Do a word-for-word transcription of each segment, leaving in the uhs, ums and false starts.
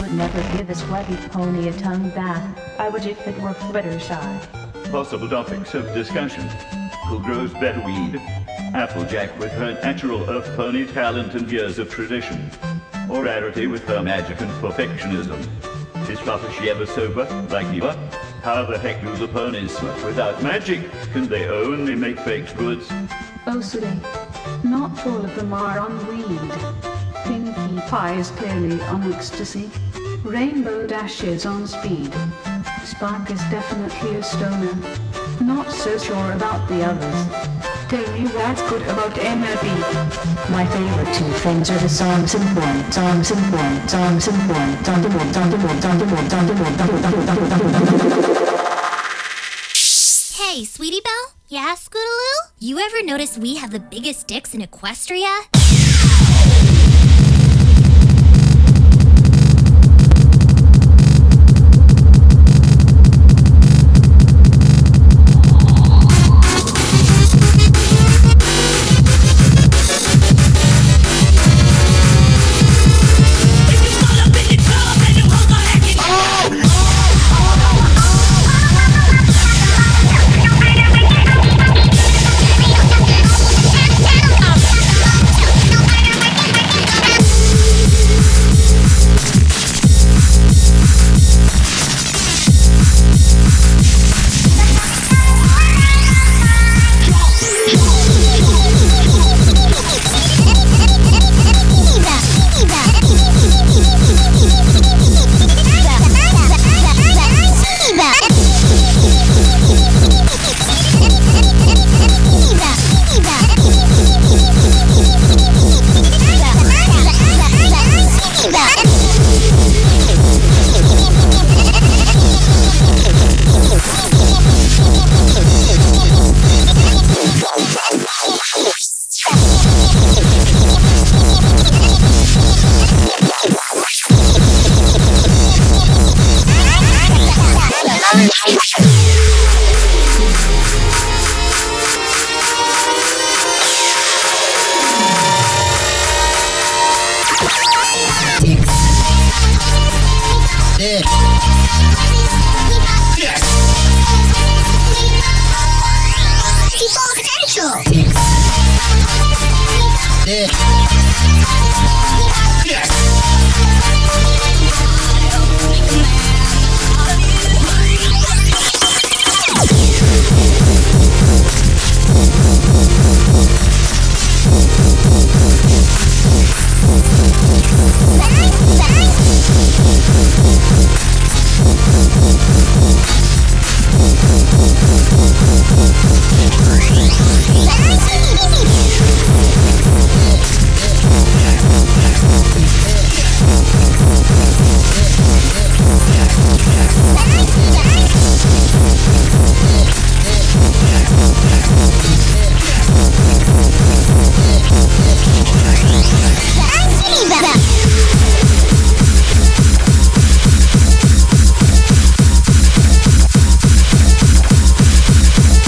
would never give a sweaty pony a tongue bath. I would if it were Fluttershy. Possible topics of discussion. Who grows better weed? Applejack with her natural earth pony talent and years of tradition. Or Rarity with her magic and perfectionism. Is Fluttershy ever sober, like Eva? How the heck do the ponies sweat without magic? Can they only make baked goods? Oh, silly. Not all of them are on weed. Pinkie Pie is clearly on ecstasy. Rainbow Dash is on speed. Spark is definitely a stoner. Not so sure about the others. Tell me what's good about M L B. My favorite two things are the songs and porn, songs and porn, songs and porn, songs and porn, songs and porn, songs and porn, songs and porn, songs and porn. Hey, Sweetie Belle? Yeah, Scootaloo? You ever notice we have the biggest dicks in Equestria?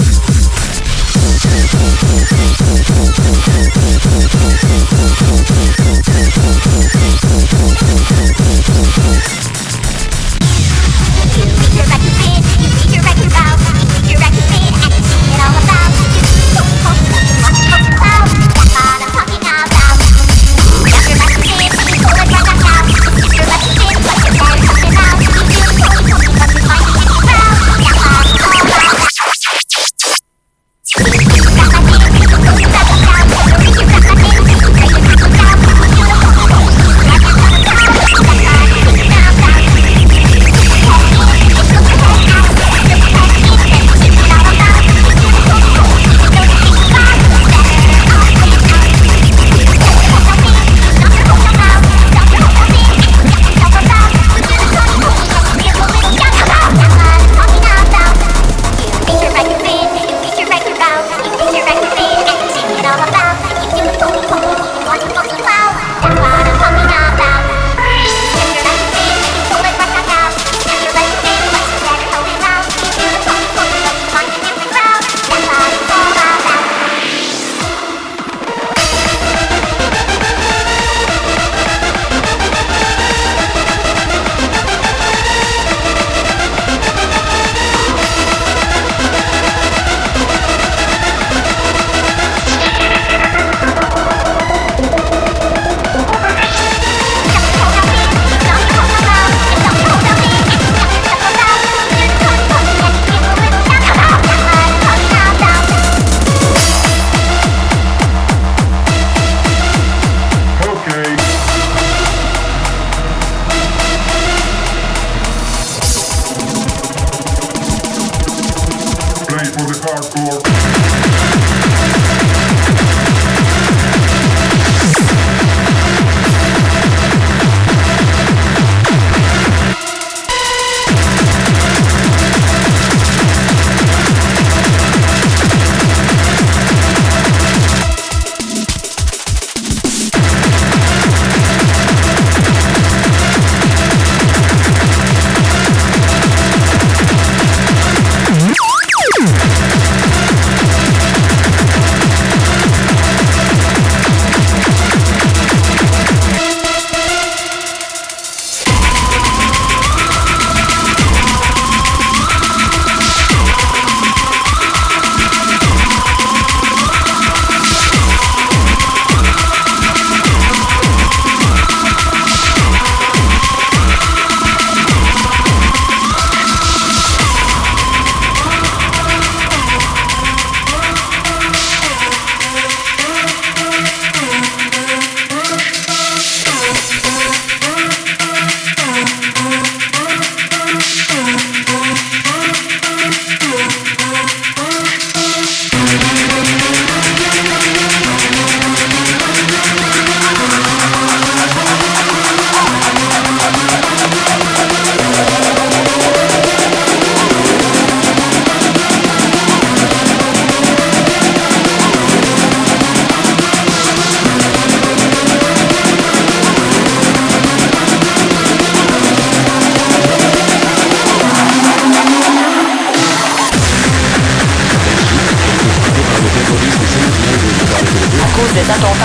We'll be right back.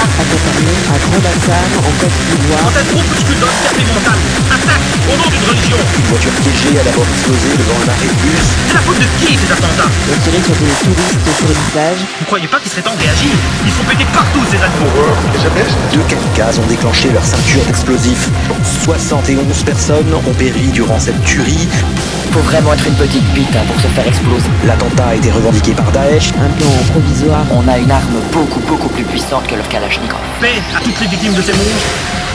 accompagné à Grand-Bassam, en Côte d'Ivoire. Quand un groupuscule d'handicapés mentaux attaque au nom d'une religion. Une voiture piégée a d'abord explosé devant un arrêt de bus. C'est la faute de qui ces attentats? On tirait sur des touristes sur une plage. Vous croyez pas qu'il serait temps de réagir? Ils sont pétés partout ces animaux. Deux kamikazes ont déclenché leur ceinture d'explosifs. soixante et onze personnes ont péri durant cette tuerie. Faut vraiment être une petite bite hein, pour se faire exploser. L'attentat a été revendiqué par Daesh. Un plan provisoire. On a une arme beaucoup beaucoup plus puissante que leur Kalachnikov. Paix à toutes les victimes de ces monstres.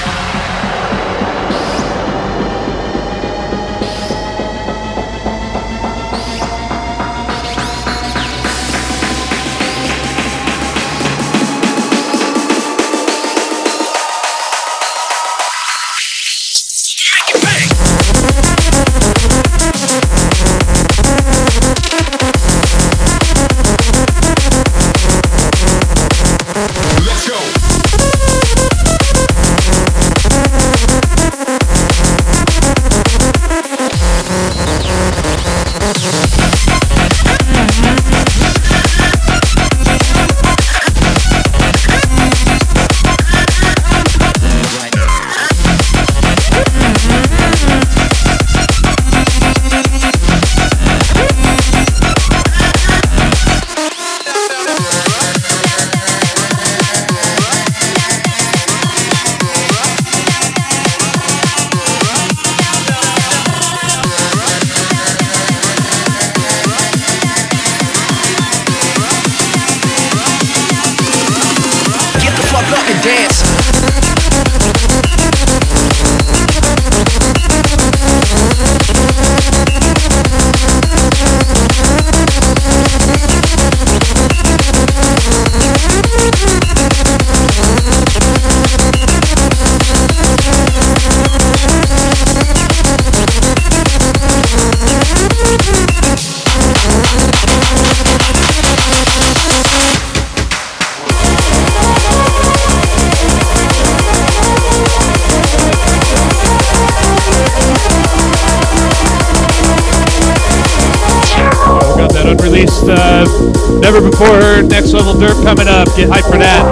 Unreleased, uh, never before heard, Next Level Dirt coming up. Get hyped for that.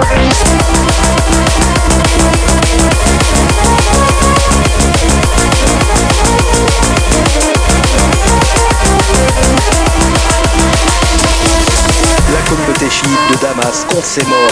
La communauté chiite de Damas compte ses morts.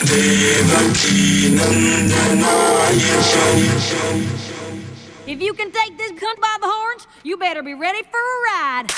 If you can take this cunt by the horns, you better be ready for a ride.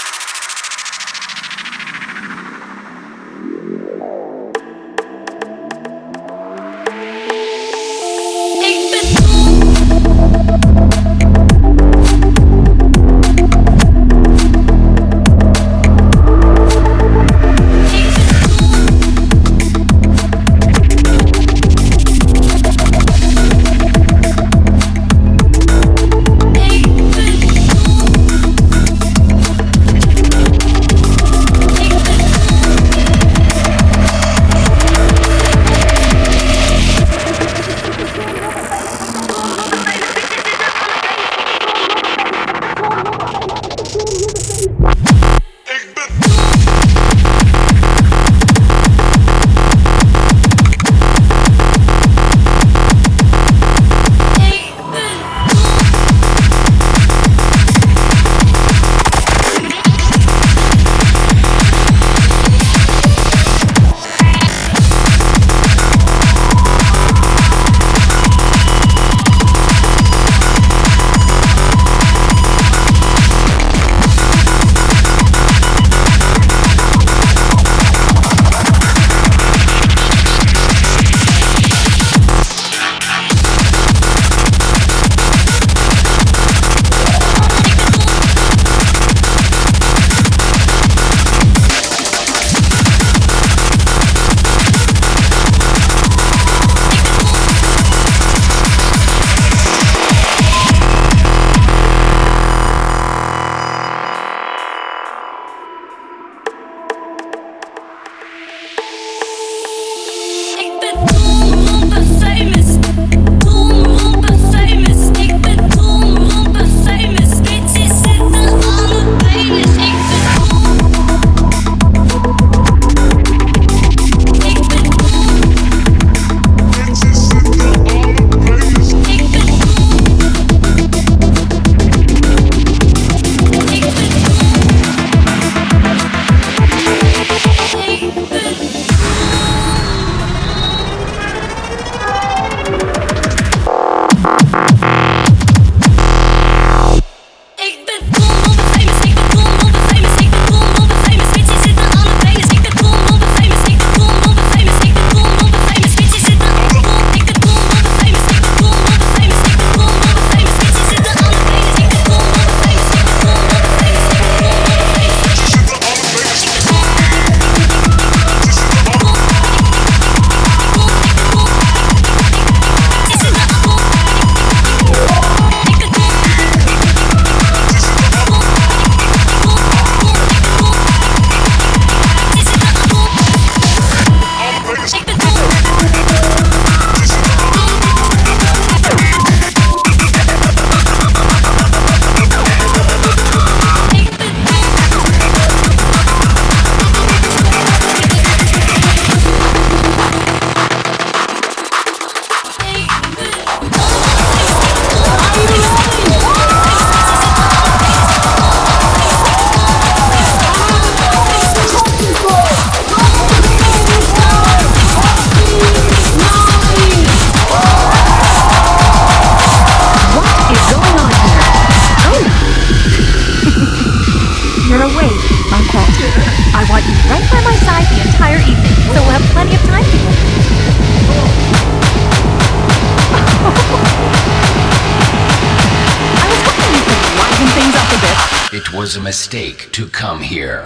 It was a mistake to come here.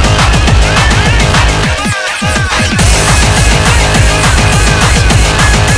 We'll be right back.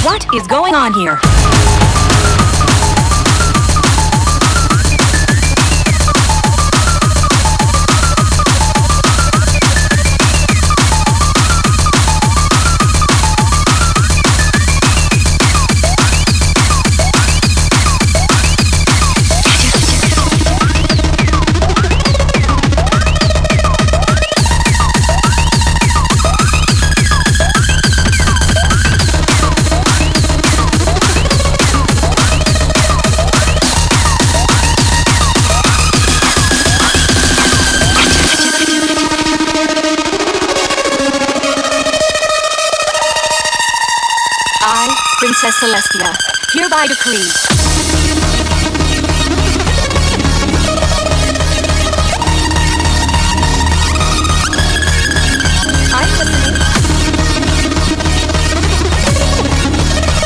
What is going on here? Princess Celestia, hereby decree. I'm listening.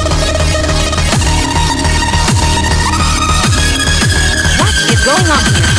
What is going on here?